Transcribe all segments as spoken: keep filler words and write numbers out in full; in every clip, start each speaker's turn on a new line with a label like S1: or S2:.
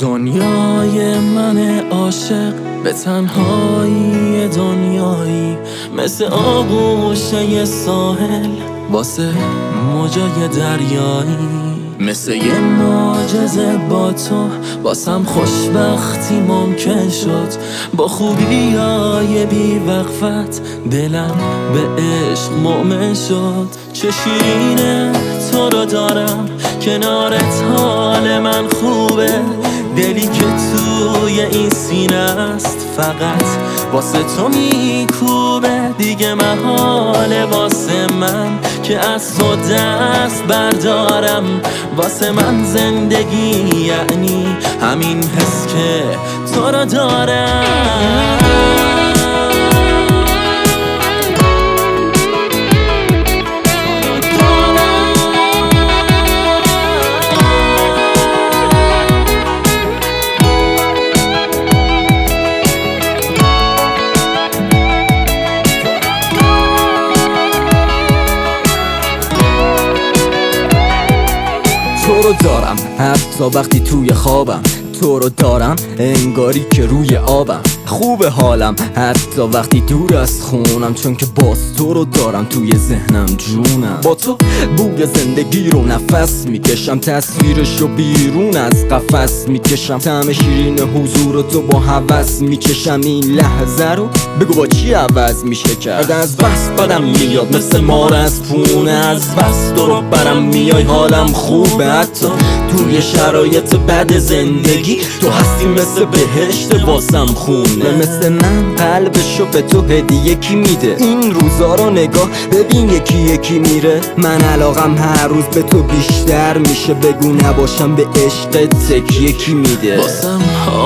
S1: دنیای من عاشق به تنهایی دنیایی، مثل آغوشه ساحل واسه موجای دریایی. مثل یه معجزه با تو واسم خوشبختی ممکن شد، با خوبیای بی وقفت دلم به عشق مؤمن شد. چه شیرینه تو رو دارم کنارت، حال من خوبه، دلی که توی این سینه است فقط واسه تو میکوبه. دیگه محاله واسه من که از تو دست بردارم، واسه من زندگی یعنی همین حس که تو رو دارم.
S2: تو رو دارم حتی وقتی توی خوابم، تو رو دارم انگاری که روی آبم. خوب حالم حتی وقتی دور از خونم، چون که باز تو رو دارم توی ذهنم جونم. با تو بوی زندگی رو نفس میکشم، تصویرشو بیرون از قفس میکشم، طعم شیرین حضور تو با هوس میچشم. این لحظه رو بگو با چی عوض میشه کرد؟ از بس بدم میاد مثل مار از پونه، از بس تو رو برم میای حالم خوبه. حتی توی شرایط بد زندگی تو هستی مثل بهشت واسم خونه. مثل من قلبشو به تو هدیه کی میده؟ این روزا رو نگاه ببین یکی یکی میره. من علاقم هر روز به تو بیشتر میشه، بگو نباشم به عشق تکیه کی میده؟
S1: واسم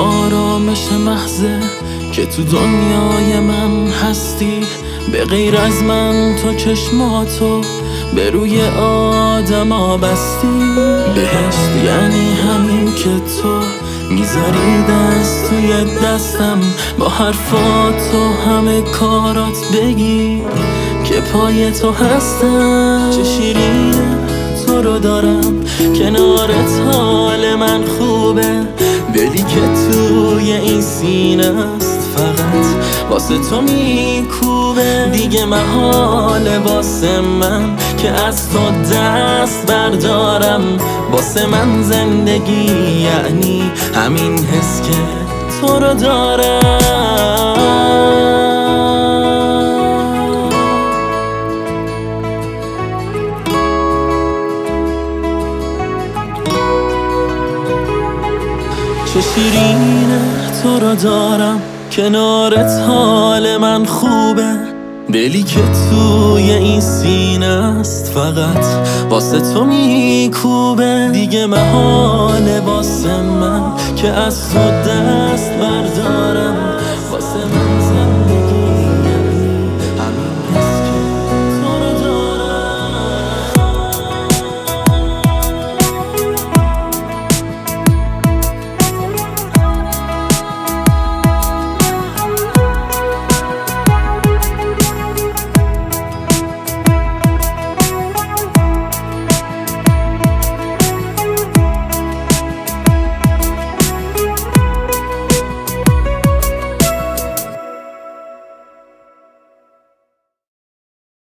S1: آرامش محضه که تو دنیای من هستی، به غیر از من تو چشماتو به روی آدم ها بستی. بهشت یعنی همین که تو میذاری دست توی دستم، با حرفات و همه کارات بگی که پای تو هستم. چه شیرینه تو رو دارم کنارت، حال من خوبه، دلی که توی این سینه است فقط واسه تو میکوبه. دیگه محاله واسه من که از تو دست بردارم، واسه من زندگی یعنی همین حس که تو رو دارم. چه شیرینه تو رو دارم کنارت، حال من خوبه، دلی که توی این سینه است فقط واسه تو میکوبه. دیگه محاله واسه من که از تو دست